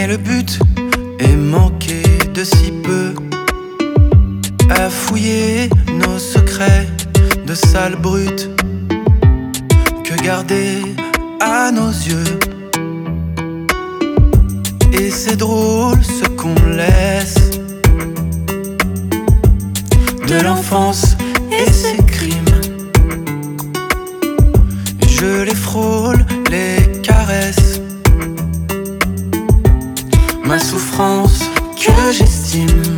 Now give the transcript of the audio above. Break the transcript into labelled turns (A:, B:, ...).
A: Mais le but est manqué de si peu, à fouiller nos secrets de sales brutes que garder à nos yeux. Et c'est drôle ce qu'on laisse de l'enfance et ses crimes. Je les frôle, les caresse, ma souffrance que j'estime.